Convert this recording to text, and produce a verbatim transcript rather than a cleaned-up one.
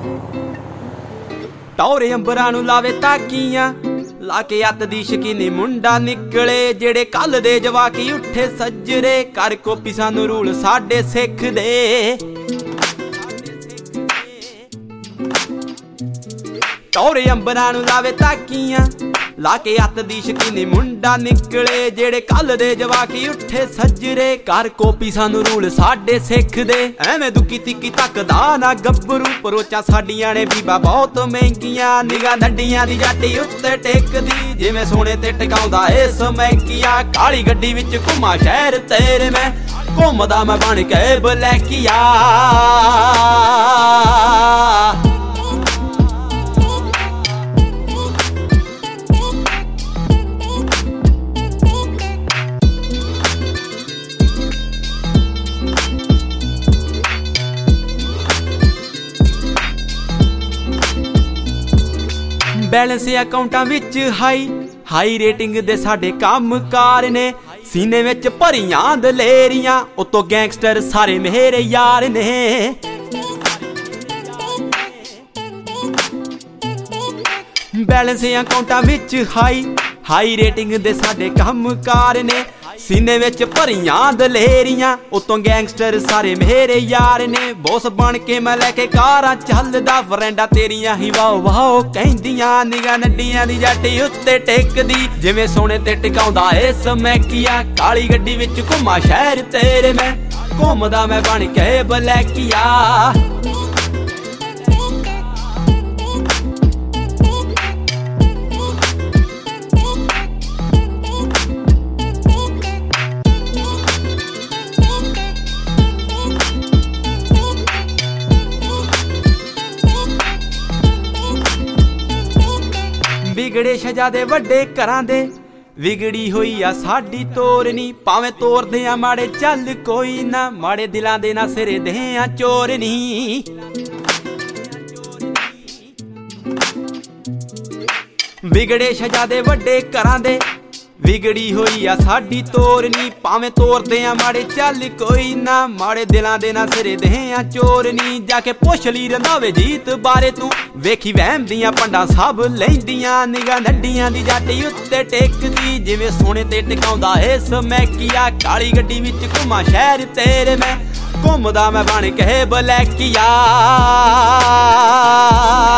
ਟੌਰੇ ਅੰਬਰਾਂ ਨੂੰ ਲਾਵੇ ਤਾਕੀਆਂ ਲਾ ਕੇ ਅੱਤ ਦੀ ਸ਼ਕੀਨੀ ਮੁੰਡਾ ਨਿਕਲੇ ਜਿਹੜੇ ਕੱਲ ਦੇ ਜਵਾਕੀ ਉੱਠੇ ਸੱਜਰੇ ਕਰ ਕੋਪੀ ਸਾਨੂੰ ਰੂਲ ਸਾਡੇ ਸਿੱਖ ਦੇ ਟੌਰੇ ਅੰਬਰਾਂ ਨੂੰ ਲਾਵੇ ਤਾਕੀਆਂ ਲਾ ਕੇ ਅੱਤ ਦੀ ਸ਼ਕੀਨੀ ਮੁੰਡਾ ਨਿਕਲੇ ਜਿਹੜੇ ਕੱਲ ਦੇ ਜਵਾਕੀ ਉੱਠੇ ਸੱਜਰੇ ਕਰ ਕੋਪੀ ਸਾਨੂੰ ਰੂਲ ਸਾਡੇ ਸਿੱਖ ਦੇ ਐਵੇਂ ਦੁੱਕੀ ਤਿੱਕੀ ਤੱਕਦਾ ਨਾ ਗੱਭਰੂ ਪਰੋਚਾਂ ਸਾਡੀਆਂ ਨੇ ਬੀਬਾ ਬਹੁਤ ਮਹਿੰਗੀਆਂ ਨਿਗਾਹ ਨੱਡੀਆਂ ਦੀ ਜਾਟੀ ਉੱਤੇ ਟੇਕਦੀ ਜਿਵੇਂ ਸੋਨੇ ਤੇ ਟਿਕਾਉਂਦਾ ਏ ਸਮੈਕੀਆ ਕਾਲੀ ਗੱਡੀ ਵਿੱਚ ਘੁੰਮਾ ਸ਼ਹਿਰ ਤੇਰੇ ਮੈਂ ਘੁੰਮਦਾ ਮੈਂ ਬਣ ਕੇ ਬਲੈਕੀਆ ਬੈਲੈਂਸ ਅਕਾਊਂਟਾਂ ਵਿੱਚ ਹਾਈ ਹਾਈ ਰੇਟਿੰਗ ਦੇ ਸਾਡੇ ਕੰਮਕਾਰ ਨੇ ਸੀਨੇ ਵਿੱਚ ਭਰੀਆਂ ਦਲੇਰੀਆਂ ਉਤੋਂ ਗੈਂਗਸਟਰ ਸਾਰੇ ਮੇਰੇ ਯਾਰ ਨੇ ਬੈਲੈਂਸ ਅਕਾਊਂਟਾਂ ਵਿੱਚ ਹਾਈ ਹਾਈ ਰੇਟਿੰਗ ਦੇ ਸਾਡੇ ਕੰਮਕਾਰ ਨੇ ਸੀਨੇ ਵਿੱਚ ਭਰੀਆਂ ਦਲੇਰੀਆਂ ਉਤੋਂ ਗੈਂਗਸਟਰ ਸਾਰੇ ਮੇਰੇ ਯਾਰ ਨੇ ਬੌਸ ਬਣ ਕੇ ਮੈਂ ਲੈ ਕੇ ਕਾਰਾਂ ਚੱਲਦਾ ਫਰੈਂਡਾਂ ਤੇਰੀਆਂ ਹੀ ਵਾਓ ਵਾਓ ਕਹਿੰਦੀਆਂ ਨਿਗਾਹ ਨੱਡੀਆਂ ਦੀ ਜਾਟੀ ਉੱਤੇ ਟੇਕਦੀ ਜਿਵੇਂ ਸੋਨੇ ਤੇ ਟਿਕਾਉਂਦਾ ਏ ਸਮੈਕੀਆ ਕਾਲੀ ਗੱਡੀ ਵਿੱਚ ਘੁੰਮਾ ਸ਼ਹਿਰ ਤੇਰੇ ਮੈਂ ਘੁੰਮਦਾ ਮੈਂ ਬਣ ਕੇ ਬਲੈਕੀਆ ਵਿਗੜੇ ਸ਼ਹਜ਼ਾਦੇ ਵੱਡੇ ਘਰਾਂ ਦੇ ਵਿਗੜੀ ਹੋਈ ਆ ਸਾਡੀ ਤੋਰ ਨੀ ਭਾਵੇਂ ਤੋਰਦੇ ਆ ਮਾੜੇ ਚੱਲ ਕੋਈ ਨਾ ਮਾੜੇ ਦਿਲਾਂ ਦੇ ਨਾ ਸਿਰੇ ਦੇ ਆ ਚੋਰ ਨੀ ਵਿਗੜੇ ਸ਼ਹਜ਼ਾਦੇ ਵੱਡੇ ਘਰਾਂ ਦੇ ਵਿਗੜੀ ਹੋਈ ਆ ਸਾਡੀ ਤੋਰ ਨੀ ਭਾਵੇਂ ਤੋਰਦੇ ਆ ਮਾੜੇ ਚੱਲ ਕੋਈ ਨਾ ਮਾੜੇ ਦਿਲਾਂ ਦੇ ਨਾ ਸਿਰੇ ਦੇ ਆ ਚੋਰ ਨੀ ਜਾ ਕੇ ਪੁੱਛ ਲਈ ਰੰਧਾਵੇ ਜੀਤ ਬਾਰੇ ਤੂੰ ਵੇਖੀ ਵਹਿਮ ਦੀਆਂ ਪੰਡਾਂ ਸਭ ਲੈਂਦੀਆਂ ਨਿਗਾਹ ਨੱਡੀਆਂ ਦੀ ਜਾਟੀ ਉੱਤੇ ਟੇਕਦੀ ਜਿਵੇਂ ਸੋਨੇ ਤੇ ਟਿਕਾਉਂਦਾ ਏ ਸਮੈਕੀਆ ਕਾਲੀ ਗੱਡੀ ਵਿੱਚ ਘੁੰਮਾ ਸ਼ਹਿਰ ਤੇਰੇ ਮੈਂ ਘੁੰਮਦਾ ਮੈਂ ਬਣ ਕੇ ਬਲੈਕੀਆ।